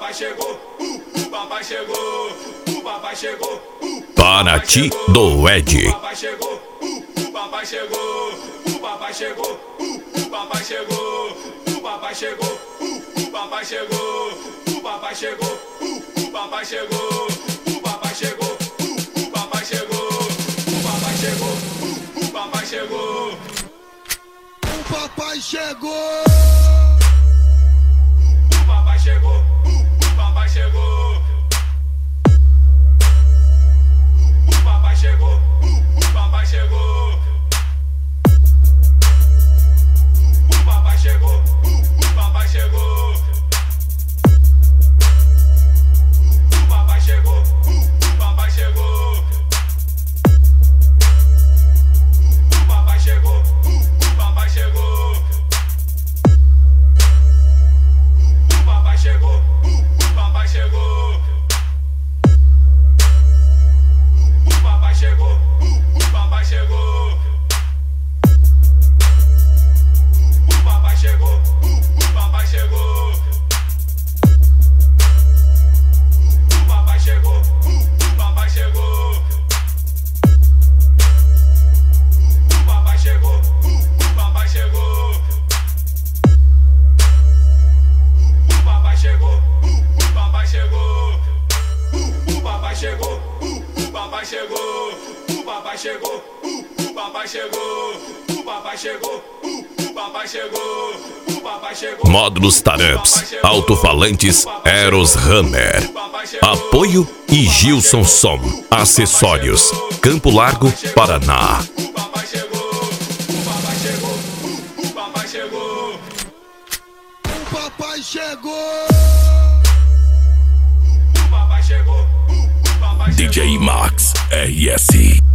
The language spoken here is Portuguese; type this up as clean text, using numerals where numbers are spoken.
papai chegou, o papai chegou, o papai chegou, Paraty do Ed. o papai chegou, o papai chegou, o papai chegou, o papai chegou, o papai chegou, o papai chegou, o papai chegou, o papai chegou, o papai chegou, o papai chegou, o papai chegou, o papai chegou, o papai chegou. O papai chegou, o papai chegou. O papai chegou, o papai chegou. O papai chegou, o papai chegou. O papai chegou, o papai chegou. O papai chegou, o papai chegou. O papai chegou, o papai chegou. O papai chegou, o papai chegou. O papai chegou, o papai chegou. O papai chegou, o papai chegou. O papai chegou, o papai chegou. O papai chegou, o papai chegou. O papai chegou, o papai chegou. O papai chegou, o papai chegou. O papai chegou, o papai chegou. O papai chegou. Módulos Taramps, alto-falantes Eros Hammer. Apoio e Gilson Som. Acessórios, Campo Largo, Paraná. O papai chegou, o papai chegou, o papai chegou. O papai chegou. O papai chegou, o papai chegou. DJ Max RS.